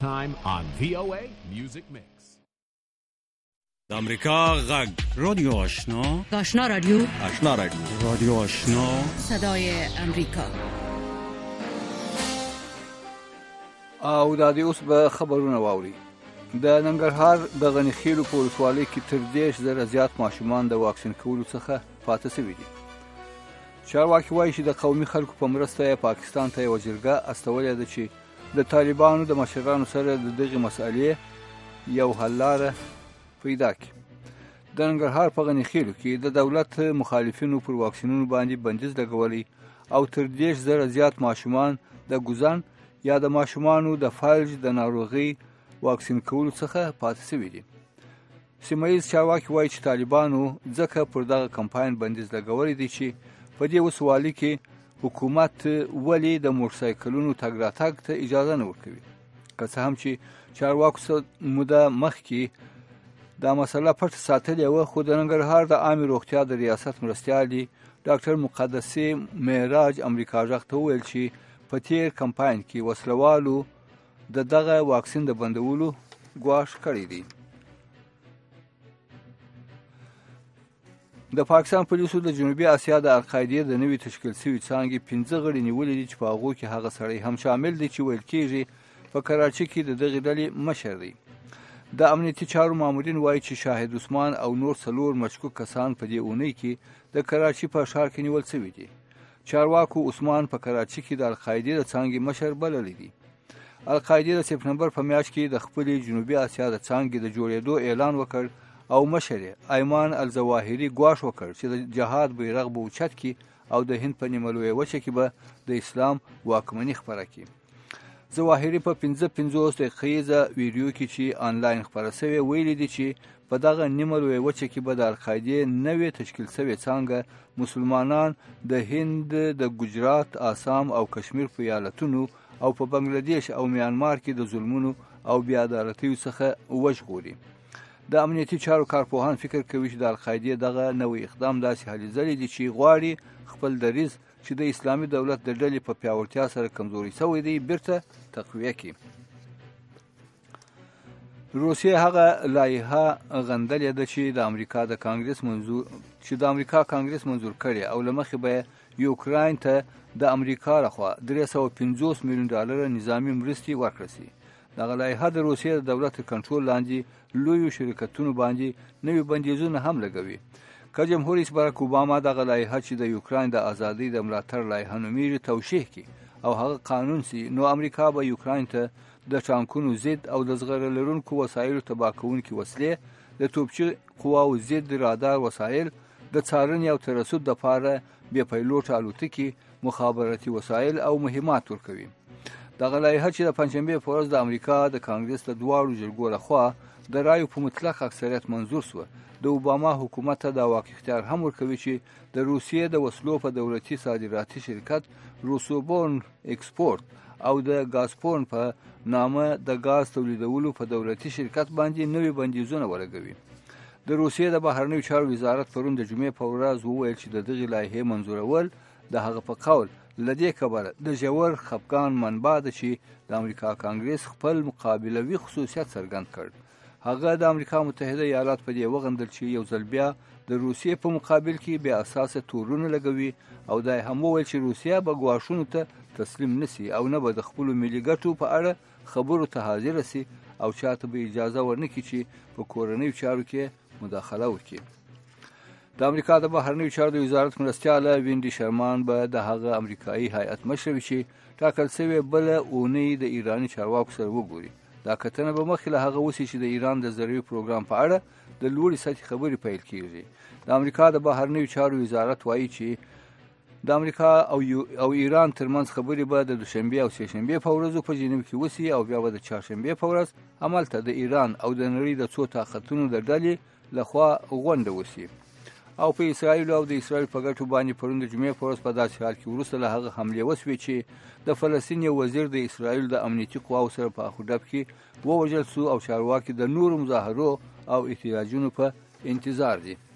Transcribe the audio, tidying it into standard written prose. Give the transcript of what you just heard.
Time on VOA Music Mix. د امریکا غږ رادیو آشنا رادیو رادیو آشنا صدای امریکا. او د دې اوس به خبرونه واوري. د ننګرهار د غنیخیلو په ولسوالۍ کې تر 10,000 زیات ماشومان د واکسین کولو څخه پاتې شوي دي. چارواکي وایي چې د قومي خلکو په مرسته پاکستان ته یوه جرګه استولې ده چې د طالبانو د مشرانو سره د دغې مسئلې یو حل لاره پیدا کړي. د ننګرهار په غنیخیلو کې د دولت مخالفینو پر واکسینونو باندې بندیز لګولی او تر 10,000 زیات ماشومان د ګوزن یا د ماشومانو د فلج د ناروغۍ واکسین کولو څخه پاتې شوي دي. سیمه ییز چارواکي وایي چې طالبانو ځکه پر دغه کمپاین بندیز لګولی دی چې په دې ولسوالۍ کې حکومت ولې د موټرسایکلونو تګ راتګ ته اجازه نه ورکوي. که څه هم چې چارواکو موده مخکې دا مسله پټ ساتلې وه، خو د ننګرهار د عامې روغتیا د ریاست مرستیالې ډاکټر مقدسې معراج امریکا غږ ته وویل چې په تیر کمپاین کې وسلوالو د دغه واکسین د بندولو ګواښ کړی دی. د پاکستان پولیسو د جنوبي اسیا د القاعدې د نوي تشکیل شوي څانګې 15 غړي نیولي دي چې په هغو کې هغه سړی هم شامل دی چې ویل کېږي په کراچۍ کې د دغې ډلې مشر دی. د امنیتي چارو مامورین وایي چې شاهد عثمان او نور 4 مشکوک کسان په دې اونۍ کې د کراچۍ په ښار کې نیول شوي دي. چارواکو عثمان په کراچۍ کې د القاعدې د څانګې مشر بللی دی. القاعدې د سپتمبر په میاشت کې د خپلې جنوبي اسیا د څانګې د جوړېدو اعلان وکړ او مشر ایمان الظواهري ګواښ وکړ چې د جهاد بیرغ به اوچت کړي او د هند په نیمه لویه وچه کې به د اسلام واکمني خپره کړي. ظواهري په 55 دقیقیزه ویډیو کې چې آنلاین خپره شوې ویلي دي چې په دغه نیمه لویه وچه کې به د القاعدې نوې تشکیل شوې څانګه مسلمانان د هند د ګجرات، آسام او کشمیر په ایالتونو او په بنگلاديش او میانمار کې د ظلمونو او بېعدالتیو څخه وژغوري. د امنیتي چارو کارپوهان فکر کوي چې د القاعدې دغه نوې اقدام داسې هلې ځلې دي چې غواړي خپل دریځ چې د اسلامي دولت د ډلې په پیاوړتیا سره کمزوري شوی دی بیرته تقویه کړي. روسیې هغه لایحه غندلې ده چې د امریکا کانګرس منظور کړي او له مخې به یوکراین ته د امریکا لخوا $350 میلیون نظامي مرستې ورکړل شي. دغه لایحه د روسیې د دولت کنټرول لاندې لویو شرکتونو باندې نوي بندیزونه هم لګوي. که جمهور رئیس باراک اوباما دغه لایحه چې د یوکراین د ازادۍ د ملاتړ لایحه نومیږي توشیح کړي او هغه قانون سي، نو امریکا به یوکراین ته د ټانکونو ضد او د زغره لرونکو وسایلو تباه کوونکي وسلې، د توپچي قواو ضد رادار وسایل، د څارنې او ترصد دپاره بې پیلوټه الوتکې، مخابراتي وسایل او مهمات ورکوي. دغه لایحه چې د پنجشنبې په ورځ د امریکا د کانګرس د دواړو جرګو لخوا د رایو په مطلق اکثریت منظور شوه، د اوباما حکومت ته دا واک اختیار هم ورکوي چې د روسیې د وسلو په دولتي صادراتي شرکت روسوبورن ایکسپورت او د ګازپورن په نامه د ګاز تولیدولو په دولتي شرکت باندې نوي بندیزونه ولګوي. د روسیې د بهرنیو چارو وزارت پرون د جمعې په ورځ وویل چې د دغې لایحې منظورول د هغه په قول له دې کبله د ژور خفګان منبع ده چې د امریکا کانګرس خپل مقابلوي خصوصیت څرګند کړ. هغه د امریکا متحده ایالات په دې وغندل چې یو ځل بیا د روسیې په مقابل کې بې اساسه تورونه لګوي او دا هم وویل چې روسیه به ګواښونو ته تسلیم نسی او نه به د خپلو ملي ګټو په اړه خبرو ته حاضره سي او چاته به اجازه ورنکړي چې په کورنیو چارو کې مداخله وکړي. د امریکا د بهرنیو چارو د وزارت مرستیاله وینډي شرمان به د هغه امریکایي هیئت مشر وي چې ټاکل شوې بله اونۍ د ایراني چارواکو سره وګوري. دا کتنه به مخکې له هغه وسي چې د ایران د زرعي پروګرام په اړه د لوړې سطحې خبرې پیل کېږي. د امریکا د بهرنیو چارو وزارت وایي چې د امریکا او ایران ترمنځ خبرې به د دوشنبې او سهشنبې په ورځو په جنیو کې وسي او بیا به د چهارشنبې په ورځ همالته د ایران او د نړۍ د څو طاقتونو د ډلې لخوا غونډه وسي. او په اسرائیل او د اسرائیل په ګټو باندې پرون د جمعې په ورځ په داسې حال کې وروسته له هغه حملې وسوې چې د فلسطین یو وزیر د اسرائیل د امنیتي قواو سره په اخوډب کې ووژل سو او چارواکي د نورو مظاهرو او احتجاجونو په انتظار دي.